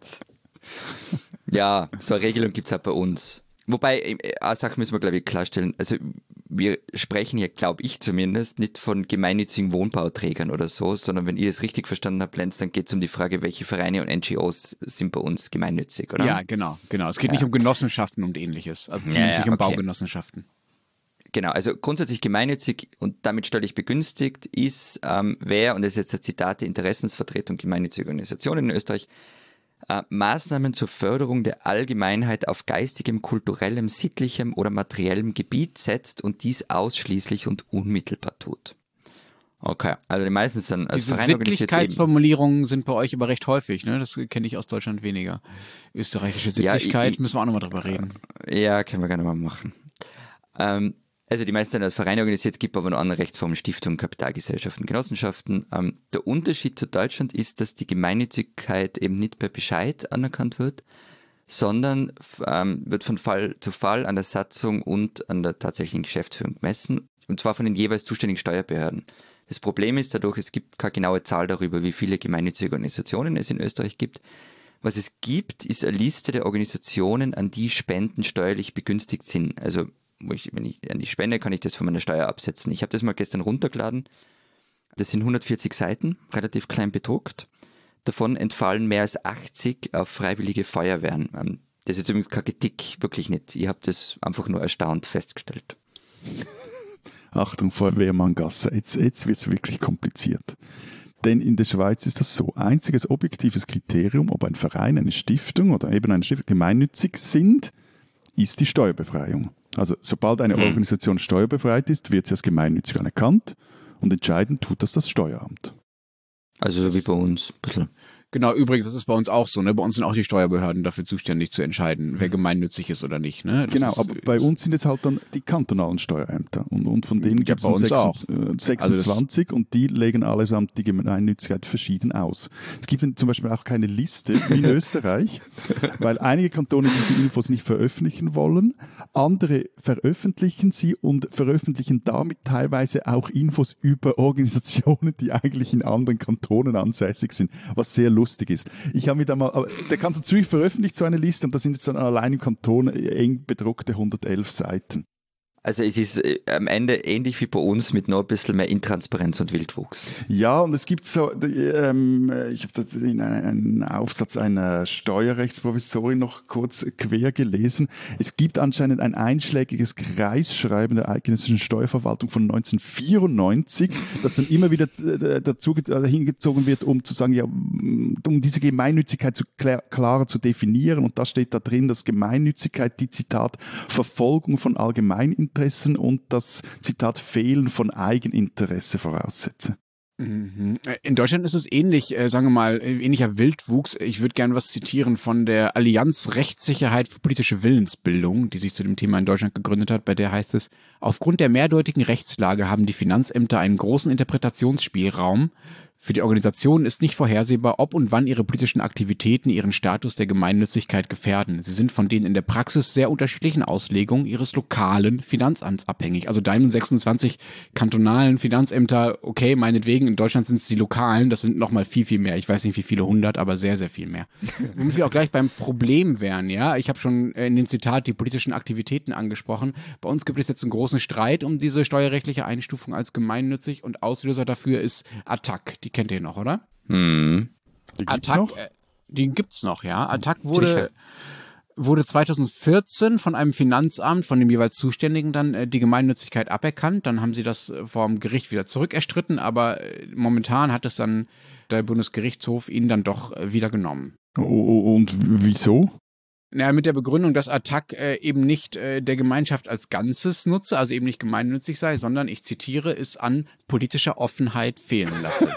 Ja, so eine Regelung gibt es auch bei uns. Wobei, eine Sache müssen wir, glaube ich, klarstellen. Also wir sprechen hier, glaube ich zumindest, nicht von gemeinnützigen Wohnbauträgern oder so, sondern wenn ihr das richtig verstanden habt, Lenz, dann geht es um die Frage, welche Vereine und NGOs sind bei uns gemeinnützig, oder? Ja, genau. Es geht nicht um Genossenschaften und ähnliches. Also zumindest nicht um Baugenossenschaften. Genau, also grundsätzlich gemeinnützig und damit steuerlich begünstigt ist, wer, und das ist jetzt ein Zitat, die Interessensvertretung gemeinnütziger Organisationen in Österreich, Maßnahmen zur Förderung der Allgemeinheit auf geistigem, kulturellem, sittlichem oder materiellem Gebiet setzt und dies ausschließlich und unmittelbar tut. Okay, also die meisten sind als Diese Verein organisiert. Sittlichkeitsformulierungen sind bei euch aber recht häufig, ne? Das kenne ich aus Deutschland weniger. Österreichische Sittlichkeit, müssen wir auch nochmal drüber reden. Ja, können wir gerne mal machen. Also die meisten sind als Vereine organisiert, gibt aber noch andere Rechtsformen, Stiftungen, Kapitalgesellschaften, Genossenschaften. Der Unterschied zu Deutschland ist, dass die Gemeinnützigkeit eben nicht per Bescheid anerkannt wird, sondern wird von Fall zu Fall an der Satzung und an der tatsächlichen Geschäftsführung gemessen, und zwar von den jeweils zuständigen Steuerbehörden. Das Problem ist dadurch, es gibt keine genaue Zahl darüber, wie viele gemeinnützige Organisationen es in Österreich gibt. Was es gibt, ist eine Liste der Organisationen, an die Spenden steuerlich begünstigt sind. Also wenn ich an die spende, kann ich das von meiner Steuer absetzen. Ich habe das mal gestern runtergeladen. Das sind 140 Seiten, relativ klein bedruckt. Davon entfallen mehr als 80 auf freiwillige Feuerwehren. Das ist übrigens kein Kritik, wirklich nicht. Ich habe das einfach nur erstaunt festgestellt. Achtung, Feuerwehrmanngasse, jetzt wird es wirklich kompliziert. Denn in der Schweiz ist das so, einziges objektives Kriterium, ob ein Verein, eine Stiftung oder eben eine Stiftung gemeinnützig sind, ist die Steuerbefreiung. Also sobald eine Organisation steuerbefreit ist, wird sie als gemeinnützig anerkannt und entscheiden tut das Steueramt. Also so wie bei uns. Ein bisschen. Genau, übrigens, das ist bei uns auch so. Ne? Bei uns sind auch die Steuerbehörden dafür zuständig zu entscheiden, wer gemeinnützig ist oder nicht. Ne? Genau, aber bei uns sind jetzt halt dann die kantonalen Steuerämter und von denen gibt es 26 also und die legen allesamt die Gemeinnützigkeit verschieden aus. Es gibt zum Beispiel auch keine Liste wie in Österreich, weil einige Kantone diese Infos nicht veröffentlichen wollen, andere veröffentlichen sie und veröffentlichen damit teilweise auch Infos über Organisationen, die eigentlich in anderen Kantonen ansässig sind, was sehr lustig ist. Ich habe mir da mal, der Kanton Zürich veröffentlicht so eine Liste und da sind jetzt dann allein im Kanton eng bedruckte 111 Seiten. Also es ist am Ende ähnlich wie bei uns mit noch ein bisschen mehr Intransparenz und Wildwuchs. Ja, und es gibt so, ich habe das in einem Aufsatz einer Steuerrechtsprofessorin noch kurz quer gelesen. Es gibt anscheinend ein einschlägiges Kreisschreiben der eidgenössischen Steuerverwaltung von 1994, das dann immer wieder dazu hingezogen wird, um zu sagen, ja, um diese Gemeinnützigkeit klarer zu definieren. Und da steht da drin, dass Gemeinnützigkeit die, Zitat, Verfolgung von Allgemeininteressen und das, Zitat, Fehlen von Eigeninteresse voraussetze. In Deutschland ist es ähnlich, sagen wir mal, ähnlicher Wildwuchs. Ich würde gerne was zitieren von der Allianz Rechtssicherheit für politische Willensbildung, die sich zu dem Thema in Deutschland gegründet hat. Bei der heißt es, aufgrund der mehrdeutigen Rechtslage haben die Finanzämter einen großen Interpretationsspielraum. Für die Organisation ist nicht vorhersehbar, ob und wann ihre politischen Aktivitäten ihren Status der Gemeinnützigkeit gefährden. Sie sind von den in der Praxis sehr unterschiedlichen Auslegungen ihres lokalen Finanzamts abhängig. Also deinen 26 kantonalen Finanzämter, okay, meinetwegen, in Deutschland sind es die lokalen, das sind nochmal viel, viel mehr. Ich weiß nicht, wie viele 100, aber sehr, sehr viel mehr. Womit wir auch gleich beim Problem wären, ja. Ich habe schon in dem Zitat die politischen Aktivitäten angesprochen. Bei uns gibt es jetzt einen großen Streit um diese steuerrechtliche Einstufung als gemeinnützig und Auslöser dafür ist ATTAC. Die kennt ihr noch, oder? Die gibt's noch? Die gibt's noch, ja. ATTAC wurde 2014 von einem Finanzamt, von dem jeweils Zuständigen dann die Gemeinnützigkeit aberkannt. Dann haben sie das vor dem Gericht wieder zurückerstritten, aber momentan hat es dann der Bundesgerichtshof ihnen dann doch wieder genommen. Und wieso? Na, mit der Begründung, dass Attac eben nicht der Gemeinschaft als Ganzes nutze, also eben nicht gemeinnützig sei, sondern, ich zitiere, es an politischer Offenheit fehlen lasse.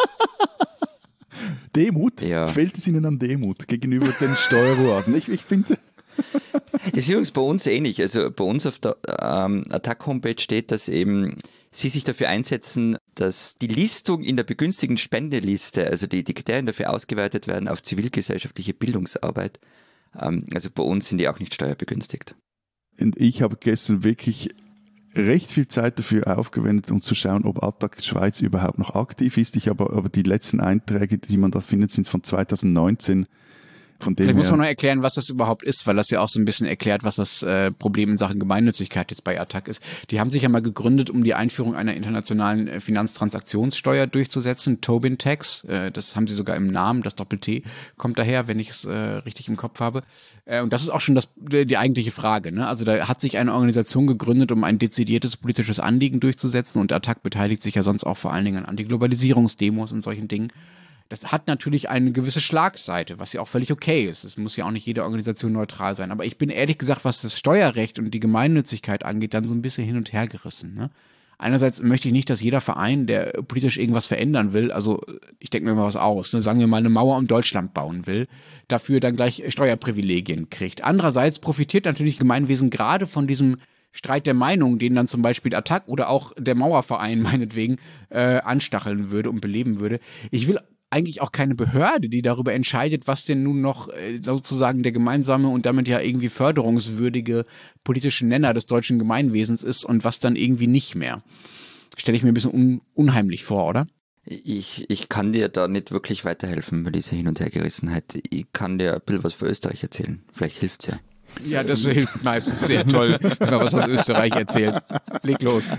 Demut? Ja. Fehlt es Ihnen an Demut gegenüber den Steueroasen? Ich finde... Das ist übrigens bei uns ähnlich. Also bei uns auf der Attac-Homepage steht, dass eben Sie sich dafür einsetzen, dass die Listung in der begünstigten Spendeliste, also die Kriterien dafür ausgeweitet werden auf zivilgesellschaftliche Bildungsarbeit. Also bei uns sind die auch nicht steuerbegünstigt. Und ich habe gestern wirklich recht viel Zeit dafür aufgewendet, um zu schauen, ob Attac Schweiz überhaupt noch aktiv ist. Ich habe aber die letzten Einträge, die man da findet, sind von 2019. Vielleicht muss man noch erklären, was das überhaupt ist, weil das ja auch so ein bisschen erklärt, was das Problem in Sachen Gemeinnützigkeit jetzt bei Attac ist. Die haben sich ja mal gegründet, um die Einführung einer internationalen Finanztransaktionssteuer durchzusetzen, Tobin Tax. Das haben sie sogar im Namen, das Doppel-T kommt daher, wenn ich es richtig im Kopf habe. Und das ist auch schon die eigentliche Frage, ne? Also da hat sich eine Organisation gegründet, um ein dezidiertes politisches Anliegen durchzusetzen, und Attac beteiligt sich ja sonst auch vor allen Dingen an Antiglobalisierungsdemos und solchen Dingen. Das hat natürlich eine gewisse Schlagseite, was ja auch völlig okay ist. Es muss ja auch nicht jede Organisation neutral sein. Aber ich bin ehrlich gesagt, was das Steuerrecht und die Gemeinnützigkeit angeht, dann so ein bisschen hin und her gerissen. Ne? Einerseits möchte ich nicht, dass jeder Verein, der politisch irgendwas verändern will, also ich denke mir mal was aus, ne, sagen wir mal eine Mauer um Deutschland bauen will, dafür dann gleich Steuerprivilegien kriegt. Andererseits profitiert natürlich Gemeinwesen gerade von diesem Streit der Meinung, den dann zum Beispiel Attac oder auch der Mauerverein meinetwegen anstacheln würde und beleben würde. Ich will eigentlich auch keine Behörde, die darüber entscheidet, was denn nun noch sozusagen der gemeinsame und damit ja irgendwie förderungswürdige politische Nenner des deutschen Gemeinwesens ist und was dann irgendwie nicht mehr. Stelle ich mir ein bisschen unheimlich vor, oder? Ich kann dir da nicht wirklich weiterhelfen bei dieser Hin- und Hergerissenheit. Ich kann dir ein bisschen was für Österreich erzählen. Vielleicht hilft's ja. Ja, das hilft meistens sehr toll, wenn man was aus Österreich erzählt. Leg los.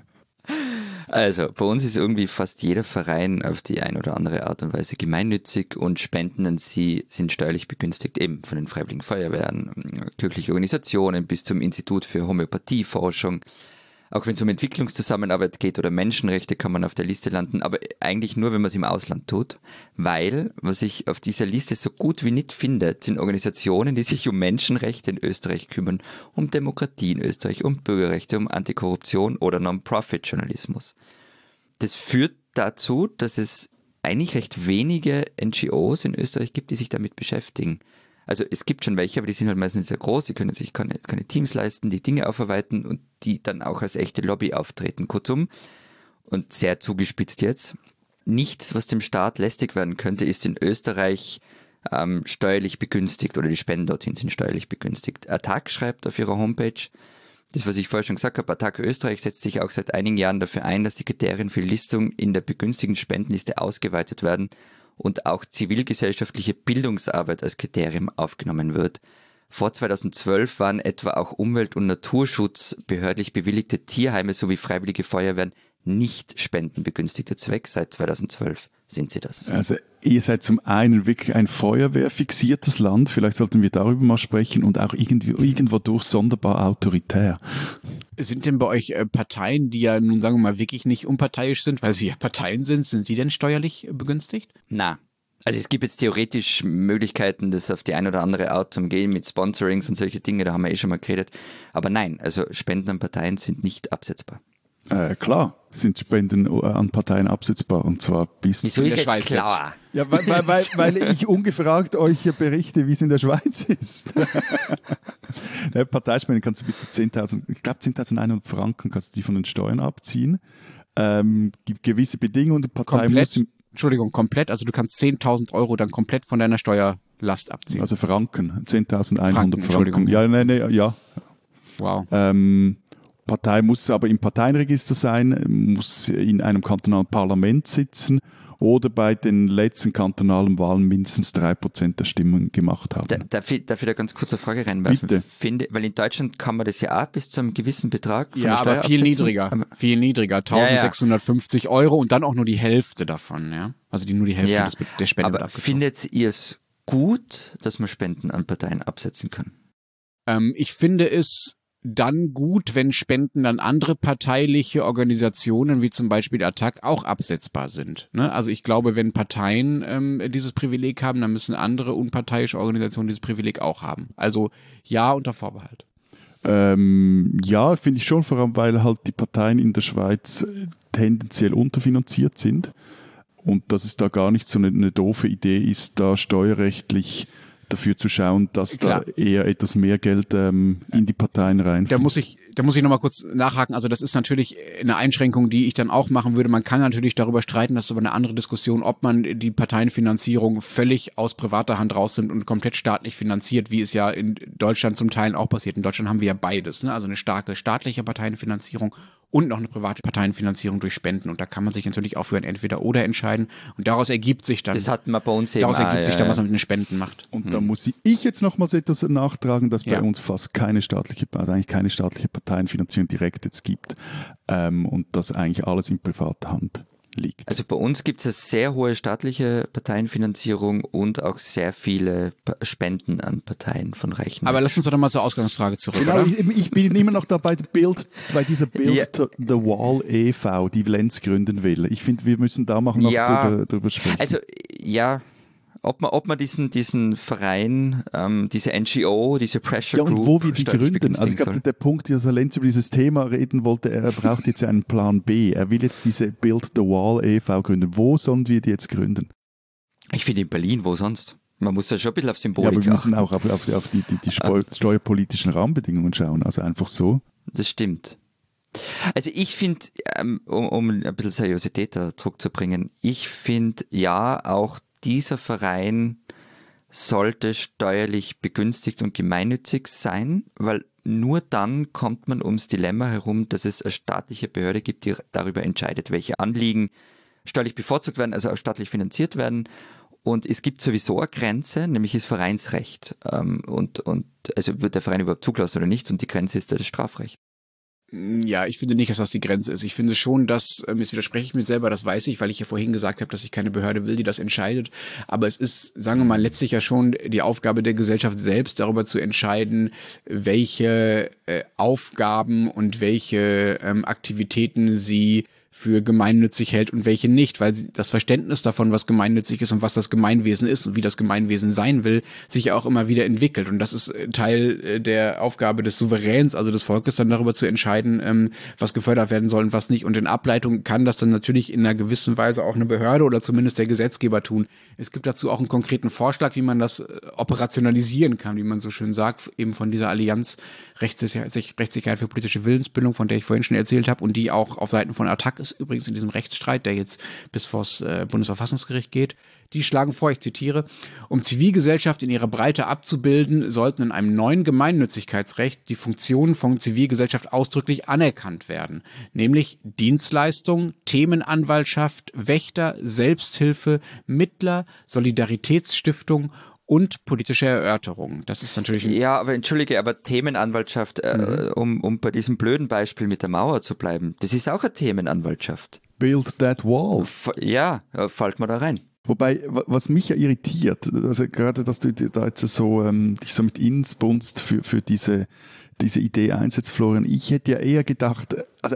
Also, bei uns ist irgendwie fast jeder Verein auf die eine oder andere Art und Weise gemeinnützig, und Spenden an sie sind steuerlich begünstigt, eben von den Freiwilligen Feuerwehren, kirchliche Organisationen bis zum Institut für Homöopathieforschung. Auch wenn es um Entwicklungszusammenarbeit geht oder Menschenrechte, kann man auf der Liste landen, aber eigentlich nur, wenn man es im Ausland tut, weil, was ich auf dieser Liste so gut wie nicht findet, sind Organisationen, die sich um Menschenrechte in Österreich kümmern, um Demokratie in Österreich, um Bürgerrechte, um Antikorruption oder Non-Profit-Journalismus. Das führt dazu, dass es eigentlich recht wenige NGOs in Österreich gibt, die sich damit beschäftigen. Also es gibt schon welche, aber die sind halt meistens sehr groß, die können sich keine Teams leisten, die Dinge aufarbeiten und die dann auch als echte Lobby auftreten. Kurzum, und sehr zugespitzt jetzt, nichts, was dem Staat lästig werden könnte, ist in Österreich steuerlich begünstigt, oder die Spenden dorthin sind steuerlich begünstigt. Attac schreibt auf ihrer Homepage, das, was ich vorher schon gesagt habe, Attac Österreich setzt sich auch seit einigen Jahren dafür ein, dass die Kriterien für Listung in der begünstigten Spendenliste ausgeweitet werden und auch zivilgesellschaftliche Bildungsarbeit als Kriterium aufgenommen wird. Vor 2012 waren etwa auch Umwelt- und Naturschutz, behördlich bewilligte Tierheime sowie freiwillige Feuerwehren nicht spendenbegünstigter Zweck. Seit 2012 sind sie das. Also ihr seid zum einen wirklich ein feuerwehrfixiertes Land, vielleicht sollten wir darüber mal sprechen, und auch irgendwo durch sonderbar autoritär. Sind denn bei euch Parteien, die ja nun sagen wir mal wirklich nicht unparteiisch sind, weil sie ja Parteien sind die denn steuerlich begünstigt? Na, also es gibt jetzt theoretisch Möglichkeiten, das auf die eine oder andere Art zu umgehen mit Sponsorings und solche Dinge, da haben wir schon mal geredet. Aber nein, also Spenden an Parteien sind nicht absetzbar. Klar sind Spenden an Parteien absetzbar, und zwar bis So in ist der jetzt Schweiz klar. Ja, weil ich ungefragt euch hier berichte, wie es in der Schweiz ist. Parteispenden kannst du bis zu 10.000, ich glaube 10.100 Franken kannst du die von den Steuern abziehen. Gibt gewisse Bedingungen, die Partei muss... Komplett, also du kannst 10.000 Euro dann komplett von deiner Steuerlast abziehen. Also Franken, 10.100 Franken. Franken. Ja. Wow. Partei muss aber im Parteienregister sein, muss in einem kantonalen Parlament sitzen oder bei den letzten kantonalen Wahlen mindestens 3% der Stimmen gemacht haben. Darf ich da ganz kurz eine Frage reinwerfen? Bitte. Weil in Deutschland kann man das ja auch bis zu einem gewissen Betrag von Ja, der Steuer aber viel absetzen. niedriger, 1.650 Euro und dann auch nur die Hälfte davon, ja? Also nur die Hälfte der Spende wird aber abgezogen. findet ihr es gut, dass man Spenden an Parteien absetzen kann? Ich finde es dann gut, wenn Spenden an andere parteiliche Organisationen wie zum Beispiel ATTAC auch absetzbar sind. Ne? Also ich glaube, wenn Parteien dieses Privileg haben, dann müssen andere unparteiische Organisationen dieses Privileg auch haben. Also ja, unter Vorbehalt. Ja, finde ich schon, vor allem, weil halt die Parteien in der Schweiz tendenziell unterfinanziert sind und dass es da gar nicht so eine doofe Idee ist, da steuerrechtlich dafür zu schauen, dass Klar. da eher etwas mehr Geld in die Parteien rein. Da muss ich nochmal kurz nachhaken. Also das ist natürlich eine Einschränkung, die ich dann auch machen würde. Man kann natürlich darüber streiten, das ist aber eine andere Diskussion, ob man die Parteienfinanzierung völlig aus privater Hand rausnimmt und komplett staatlich finanziert, wie es ja in Deutschland zum Teil auch passiert. In Deutschland haben wir ja beides, ne? Also eine starke staatliche Parteienfinanzierung und noch eine private Parteienfinanzierung durch Spenden. Und da kann man sich natürlich auch für ein Entweder-Oder entscheiden. Und daraus ergibt sich dann, Das hatten wir bei uns eben daraus ergibt sich dann, was ja. man mit den Spenden macht. Und da muss ich jetzt nochmals etwas nachtragen, dass bei uns fast keine staatliche Parteienfinanzierung direkt jetzt gibt und dass eigentlich alles in privater Hand liegt. Also bei uns gibt es eine sehr hohe staatliche Parteienfinanzierung und auch sehr viele Spenden an Parteien von Rechten. Aber lass uns doch mal zur Ausgangsfrage zurück, Genau, oder? ich bin immer noch dabei, bei dieser Build Ja. to the Wall e.V., die Lenz gründen will. Ich finde, wir müssen da noch drüber sprechen. Also ja, ob man diesen Verein, diese NGO, diese Pressure ja, und Group wo wir die steuerlich gründen. Also ich begünstigen glaube, der Punkt, dass Lenz über dieses Thema reden wollte, er braucht jetzt einen Plan B. Er will jetzt diese Build the Wall e.V. gründen. Wo sollen wir die jetzt gründen? Ich finde in Berlin, wo sonst? Man muss ja schon ein bisschen auf Ja, Symbolik aber wir müssen achten. auch auf die steuerpolitischen Rahmenbedingungen schauen. Also einfach so. Das stimmt. Also ich finde, um ein bisschen Seriosität da zurückzubringen, ich finde ja, auch dieser Verein sollte steuerlich begünstigt und gemeinnützig sein, weil nur dann kommt man ums Dilemma herum, dass es eine staatliche Behörde gibt, die darüber entscheidet, welche Anliegen steuerlich bevorzugt werden, also auch staatlich finanziert werden. Und es gibt sowieso eine Grenze, nämlich das Vereinsrecht. Und also wird der Verein überhaupt zugelassen oder nicht? Und die Grenze ist das Strafrecht. Ja, ich finde nicht, dass das die Grenze ist. Ich finde schon, dass, jetzt widerspreche ich mir selber, das weiß ich, weil ich ja vorhin gesagt habe, dass ich keine Behörde will, die das entscheidet. Aber es ist, sagen wir mal, letztlich ja schon die Aufgabe der Gesellschaft selbst, darüber zu entscheiden, welche Aufgaben und welche Aktivitäten sie für gemeinnützig hält und welche nicht, weil das Verständnis davon, was gemeinnützig ist und was das Gemeinwesen ist und wie das Gemeinwesen sein will, sich ja auch immer wieder entwickelt. Und das ist Teil der Aufgabe des Souveräns, also des Volkes, dann darüber zu entscheiden, was gefördert werden soll und was nicht. Und in Ableitung kann das dann natürlich in einer gewissen Weise auch eine Behörde oder zumindest der Gesetzgeber tun. Es gibt dazu auch einen konkreten Vorschlag, wie man das operationalisieren kann, wie man so schön sagt, eben von dieser Allianz Rechtssicherheit für politische Willensbildung, von der ich vorhin schon erzählt habe und die auch auf Seiten von ATTAC ist, übrigens in diesem Rechtsstreit, der jetzt bis vors Bundesverfassungsgericht geht. Die schlagen vor, ich zitiere, um Zivilgesellschaft in ihrer Breite abzubilden, sollten in einem neuen Gemeinnützigkeitsrecht die Funktionen von Zivilgesellschaft ausdrücklich anerkannt werden, nämlich Dienstleistung, Themenanwaltschaft, Wächter, Selbsthilfe, Mittler, Solidaritätsstiftung und politische Erörterung. Das ist natürlich... Ja, aber entschuldige, aber Themenanwaltschaft, um bei diesem blöden Beispiel mit der Mauer zu bleiben, das ist auch eine Themenanwaltschaft. Build that wall. Ja, fällt mir da rein. Wobei, was mich ja irritiert, also gerade, dass du da jetzt so dich so mit Inbrunst für diese Idee einsetzt, Florian. Ich hätte ja eher gedacht, also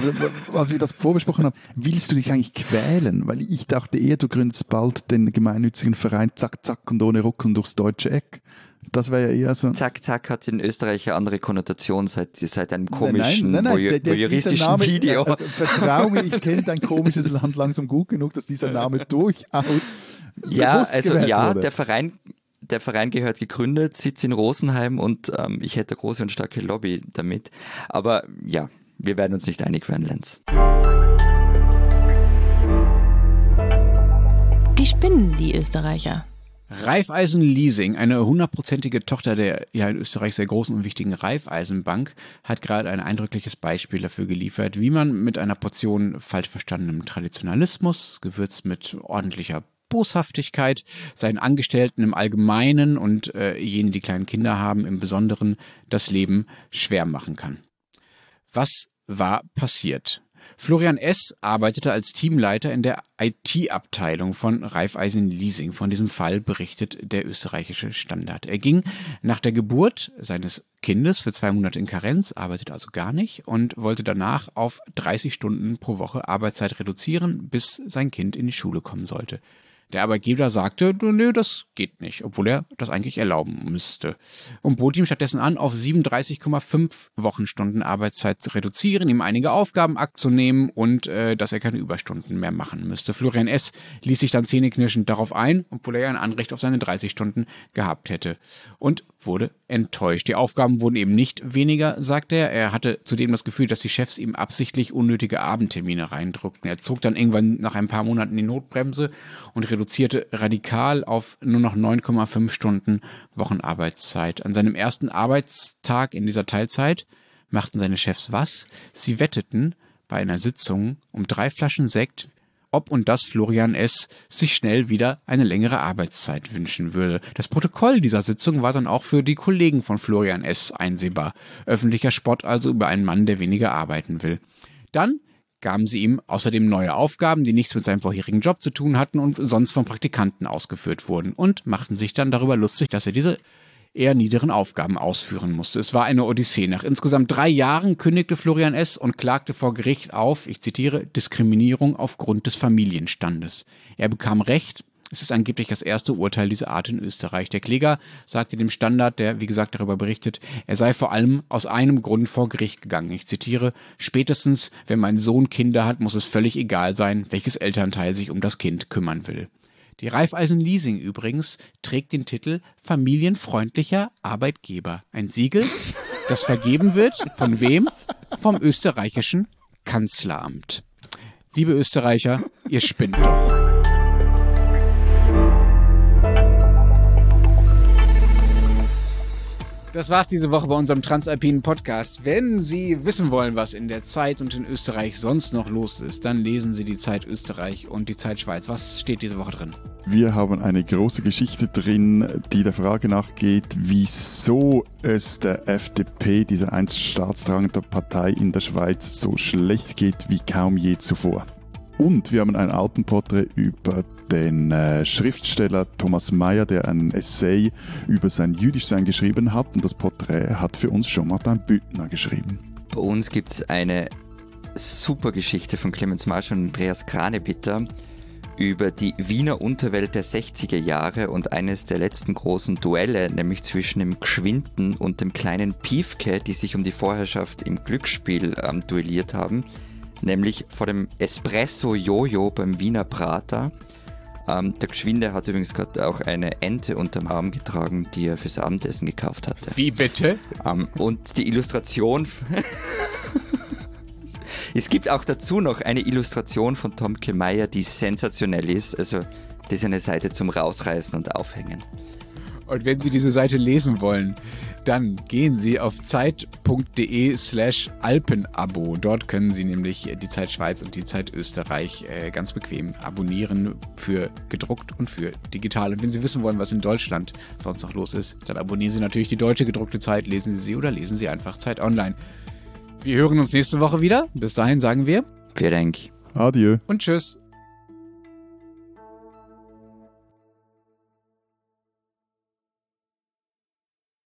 als wir das vorbesprochen haben, willst du dich eigentlich quälen? Weil ich dachte eher, du gründest bald den gemeinnützigen Verein zack, zack und ohne Ruckeln durchs deutsche Eck. Das wäre ja eher so... Zack, zack hat in Österreich eine andere Konnotation seit einem komischen, nein, voyeuristischen Name, Video. Vertrau mir, ich kenne dein komisches Land langsam gut genug, dass dieser Name durchaus Ja, bewusst also gewählt ja, wurde. der Verein gehört gegründet, Sitz in Rosenheim und ich hätte eine große und starke Lobby damit. Aber ja, wir werden uns nicht einig werden, Lenz. Die spinnen, die Österreicher. Raiffeisen Leasing, eine 100%ige Tochter der ja in Österreich sehr großen und wichtigen Raiffeisenbank, hat gerade ein eindrückliches Beispiel dafür geliefert, wie man mit einer Portion falsch verstandenem Traditionalismus, gewürzt mit ordentlicher Boshaftigkeit, seinen Angestellten im Allgemeinen und jenen, die kleine Kinder haben, im Besonderen das Leben schwer machen kann. Was war passiert? Florian S. arbeitete als Teamleiter in der IT-Abteilung von Raiffeisen Leasing. Von diesem Fall berichtet der österreichische Standard. Er ging nach der Geburt seines Kindes für 2 Monate in Karenz, arbeitete also gar nicht und wollte danach auf 30 Stunden pro Woche Arbeitszeit reduzieren, bis sein Kind in die Schule kommen sollte. Der Arbeitgeber sagte, nö, das geht nicht, obwohl er das eigentlich erlauben müsste. Und bot ihm stattdessen an, auf 37,5 Wochenstunden Arbeitszeit zu reduzieren, ihm einige Aufgaben abzunehmen und dass er keine Überstunden mehr machen müsste. Florian S. ließ sich dann zähneknirschend darauf ein, obwohl er ja ein Anrecht auf seine 30 Stunden gehabt hätte. Und wurde enttäuscht. Die Aufgaben wurden eben nicht weniger, sagt er. Er hatte zudem das Gefühl, dass die Chefs ihm absichtlich unnötige Abendtermine reindrückten. Er zog dann irgendwann nach ein paar Monaten die Notbremse und reduzierte radikal auf nur noch 9,5 Stunden Wochenarbeitszeit. An seinem ersten Arbeitstag in dieser Teilzeit machten seine Chefs was? Sie wetteten bei einer Sitzung um 3 Flaschen Sekt, ob und dass Florian S. sich schnell wieder eine längere Arbeitszeit wünschen würde. Das Protokoll dieser Sitzung war dann auch für die Kollegen von Florian S. einsehbar. Öffentlicher Spott also über einen Mann, der weniger arbeiten will. Dann gaben sie ihm außerdem neue Aufgaben, die nichts mit seinem vorherigen Job zu tun hatten und sonst von Praktikanten ausgeführt wurden und machten sich dann darüber lustig, dass er diese eher niederen Aufgaben ausführen musste. Es war eine Odyssee. Nach insgesamt 3 Jahren kündigte Florian S. und klagte vor Gericht auf, ich zitiere, Diskriminierung aufgrund des Familienstandes. Er bekam Recht. Es ist angeblich das erste Urteil dieser Art in Österreich. Der Kläger sagte dem Standard, der wie gesagt darüber berichtet, er sei vor allem aus einem Grund vor Gericht gegangen. Ich zitiere, spätestens, wenn mein Sohn Kinder hat, muss es völlig egal sein, welches Elternteil sich um das Kind kümmern will. Die Raiffeisen Leasing übrigens trägt den Titel Familienfreundlicher Arbeitgeber. Ein Siegel, das vergeben wird von wem? Vom österreichischen Kanzleramt. Liebe Österreicher, ihr spinnt doch. Das war's diese Woche bei unserem Transalpinen Podcast. Wenn Sie wissen wollen, was in der Zeit und in Österreich sonst noch los ist, dann lesen Sie die Zeit Österreich und die Zeit Schweiz. Was steht diese Woche drin? Wir haben eine große Geschichte drin, die der Frage nachgeht, wieso es der FDP, dieser einst staatstragenden Partei in der Schweiz, so schlecht geht wie kaum je zuvor. Und wir haben ein Alpenporträt über den Schriftsteller Thomas Mayer, der ein Essay über sein Jüdischsein geschrieben hat. Und das Porträt hat für uns Jean-Martin Büttner geschrieben. Bei uns gibt es eine super Geschichte von Clemens Marsch und Andreas Kranebitter über die Wiener Unterwelt der 60er Jahre und eines der letzten großen Duelle, nämlich zwischen dem Gschwinden und dem kleinen Piefke, die sich um die Vorherrschaft im Glücksspiel duelliert haben. Nämlich vor dem Espresso-Jojo beim Wiener Prater. Der Gschwinde hat übrigens gerade auch eine Ente unterm Arm getragen, die er fürs Abendessen gekauft hatte. Wie bitte? Und die Illustration... Es gibt auch dazu noch eine Illustration von Tomke Meyer, die sensationell ist. Also das ist eine Seite zum Rausreißen und Aufhängen. Und wenn Sie diese Seite lesen wollen, dann gehen Sie auf zeit.de/Alpenabo. Dort können Sie nämlich die Zeit Schweiz und die Zeit Österreich ganz bequem abonnieren für gedruckt und für digital. Und wenn Sie wissen wollen, was in Deutschland sonst noch los ist, dann abonnieren Sie natürlich die deutsche gedruckte Zeit, lesen Sie sie oder lesen Sie einfach Zeit Online. Wir hören uns nächste Woche wieder. Bis dahin sagen wir Vielen Dank. Adieu. Und tschüss.